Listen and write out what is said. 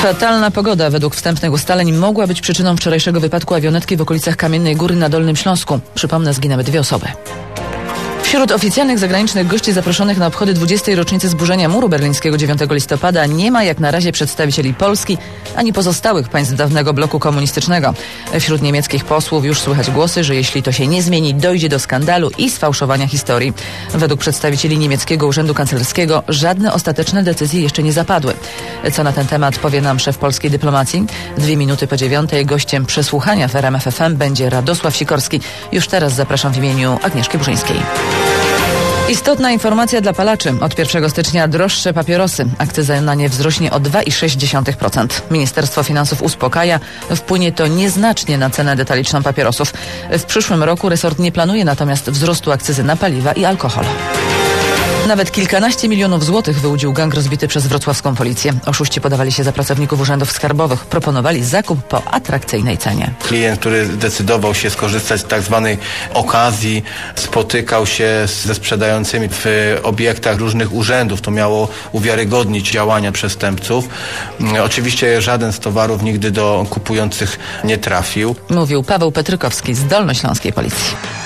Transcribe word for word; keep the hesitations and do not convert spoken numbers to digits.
Fatalna pogoda według wstępnych ustaleń mogła być przyczyną wczorajszego wypadku awionetki w okolicach Kamiennej Góry na Dolnym Śląsku. Przypomnę, zginęły dwie osoby. Wśród oficjalnych zagranicznych gości zaproszonych na obchody dwudziestej rocznicy zburzenia muru berlińskiego dziewiątego listopada nie ma jak na razie przedstawicieli Polski ani pozostałych państw dawnego bloku komunistycznego. Wśród niemieckich posłów już słychać głosy, że jeśli to się nie zmieni, dojdzie do skandalu i sfałszowania historii. Według przedstawicieli niemieckiego urzędu kanclerskiego żadne ostateczne decyzje jeszcze nie zapadły. Co na ten temat powie nam szef polskiej dyplomacji? Dwie minuty po dziewiątej gościem przesłuchania w R M F F M będzie Radosław Sikorski. Już teraz zapraszam w imieniu Agnieszki Burzyńskiej. Istotna informacja dla palaczy. Od pierwszego stycznia droższe papierosy. Akcyza na nie wzrośnie o dwa przecinek sześć procent. Ministerstwo Finansów uspokaja. Wpłynie to nieznacznie na cenę detaliczną papierosów. W przyszłym roku resort nie planuje natomiast wzrostu akcyzy na paliwa i alkohol. Nawet kilkanaście milionów złotych wyłudził gang rozbity przez wrocławską policję. Oszuści podawali się za pracowników urzędów skarbowych. Proponowali zakup po atrakcyjnej cenie. Klient, który zdecydował się skorzystać z tak zwanej okazji, spotykał się ze sprzedającymi w obiektach różnych urzędów. To miało uwiarygodnić działania przestępców. Oczywiście żaden z towarów nigdy do kupujących nie trafił. Mówił Paweł Petrykowski z Dolnośląskiej Policji.